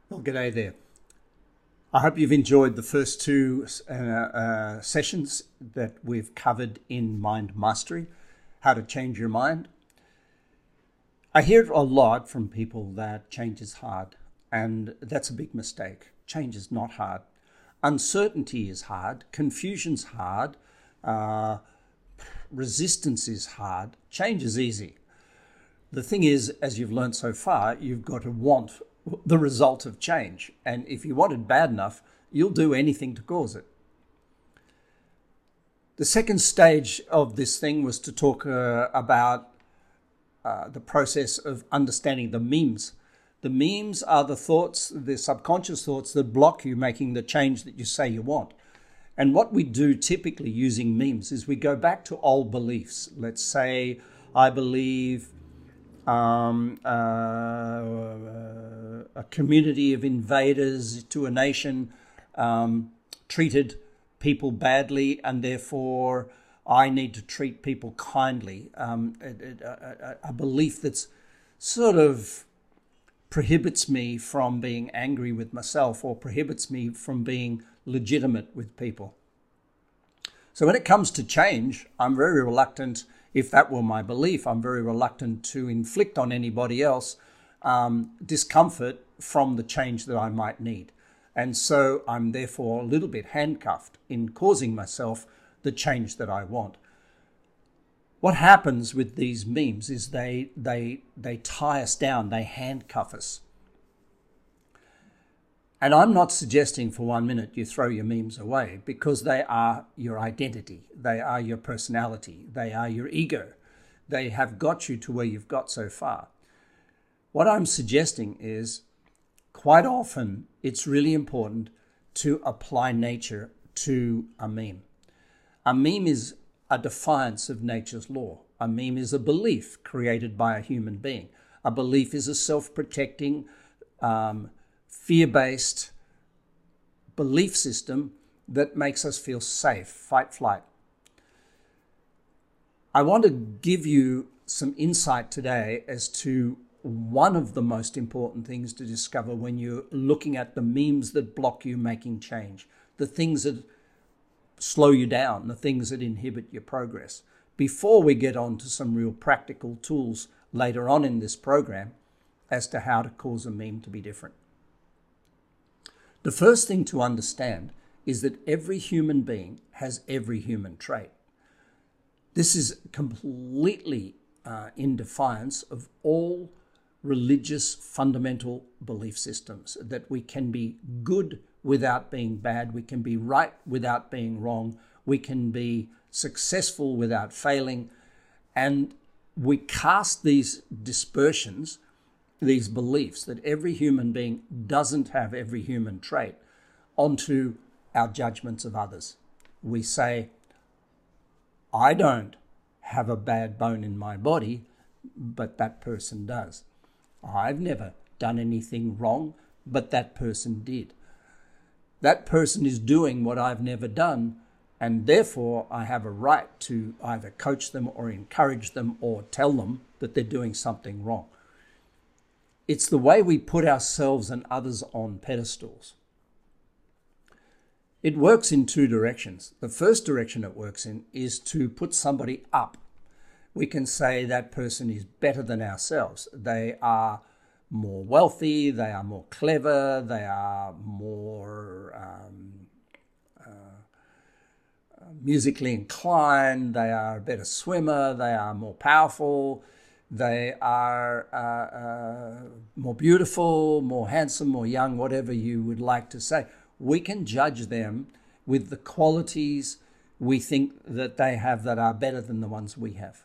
Well, g'day there. I hope you've enjoyed the first two sessions that we've covered in Mind Mastery, how to change your mind. I hear a lot from people that change is hard, and that's a big mistake. Change is not hard. Uncertainty is hard. Confusion's hard. Resistance is hard. Change is easy. The thing is, as you've learned so far, you've got to want the result of change. And if you want it bad enough, you'll do anything to cause it. The second stage of this thing was to talk about the process of understanding the memes. The memes are the thoughts, the subconscious thoughts that block you making the change that you say you want. And what we do typically using memes is we go back to old beliefs. Let's say I believe a community of invaders to a nation treated people badly, and therefore I need to treat people kindly. A belief that's sort of prohibits me from being angry with myself or prohibits me from being legitimate with people. So when it comes to change, I'm very reluctant. If that were my belief, I'm very reluctant to inflict on anybody else discomfort from the change that I might need. And so I'm therefore a little bit handcuffed in causing myself the change that I want. What happens with these memes is they tie us down, they handcuff us. And I'm not suggesting for 1 minute you throw your memes away, because they are your identity. They are your personality. They are your ego. They have got you to where you've got so far. What I'm suggesting is quite often it's really important to apply nature to a meme. A meme is a defiance of nature's law. A meme is a belief created by a human being. A belief is a self-protecting, fear-based belief system that makes us feel safe, fight, flight. I want to give you some insight today as to one of the most important things to discover when you're looking at the memes that block you making change, the things that slow you down, the things that inhibit your progress. Before we get on to some real practical tools later on in this program as to how to cause a meme to be different. The first thing to understand is that every human being has every human trait. This is completely in defiance of all religious fundamental belief systems, that we can be good without being bad, we can be right without being wrong, we can be successful without failing, and we cast these dispersions, these beliefs that every human being doesn't have every human trait onto our judgments of others. We say, I don't have a bad bone in my body, but that person does. I've never done anything wrong, but that person did. That person is doing what I've never done, and therefore I have a right to either coach them or encourage them or tell them that they're doing something wrong. It's the way we put ourselves and others on pedestals. It works in two directions. The first direction it works in is to put somebody up. We can say that person is better than ourselves. They are more wealthy, they are more clever, they are more musically inclined, they are a better swimmer, they are more powerful, they are more beautiful, more handsome, more young, whatever you would like to say. We can judge them with the qualities we think that they have that are better than the ones we have.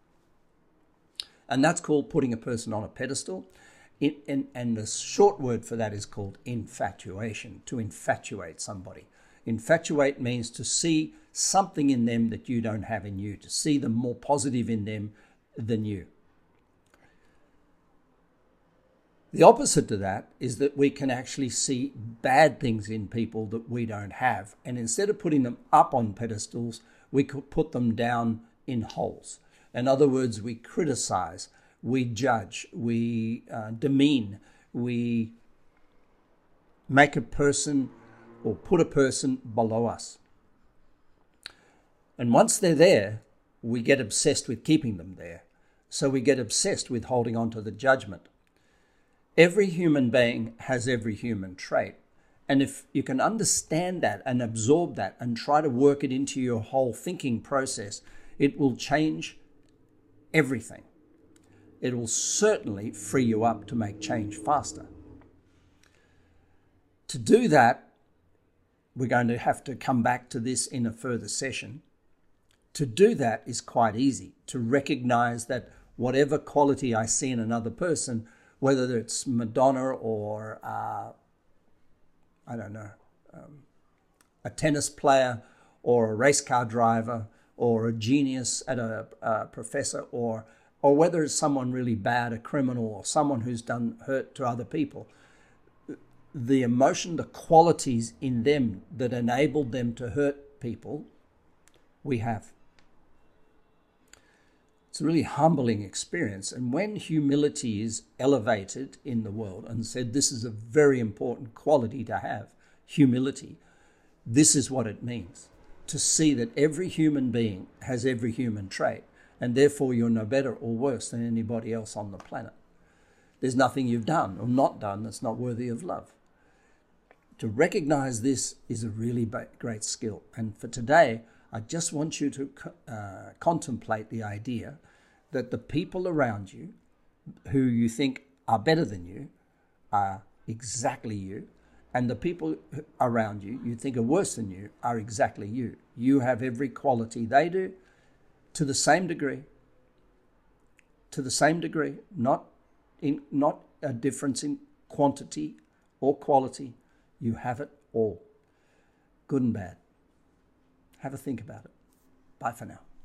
And that's called putting a person on a pedestal. And the short word for that is called infatuation, to infatuate somebody. Infatuate means to see something in them that you don't have in you, to see them more positive in them than you. The opposite to that is that we can actually see bad things in people that we don't have. And instead of putting them up on pedestals, we could put them down in holes. In other words, we criticize, we judge, we demean, we make a person or put a person below us. And once they're there, we get obsessed with keeping them there. So we get obsessed with holding on to the judgment. Every human being has every human trait. And if you can understand that and absorb that and try to work it into your whole thinking process, it will change everything. It will certainly free you up to make change faster. To do that, we're going to have to come back to this in a further session. To do that is quite easy, to recognize that whatever quality I see in another person, whether it's Madonna or, a tennis player or a race car driver or a genius at a professor, or whether it's someone really bad, a criminal, or someone who's done hurt to other people, the emotion, the qualities in them that enabled them to hurt people, we have. It's a really humbling experience. And when humility is elevated in the world and said this is a very important quality to have, humility, this is what it means. To see that every human being has every human trait, and therefore you're no better or worse than anybody else on the planet. There's nothing you've done or not done that's not worthy of love. To recognize this is a really great skill. And for today, I just want you to contemplate the idea that the people around you who you think are better than you are exactly you, and the people around you you think are worse than you are exactly you. You have every quality they do to the same degree. To the same degree, not a difference in quantity or quality. You have it all, good and bad. Have a think about it. Bye for now.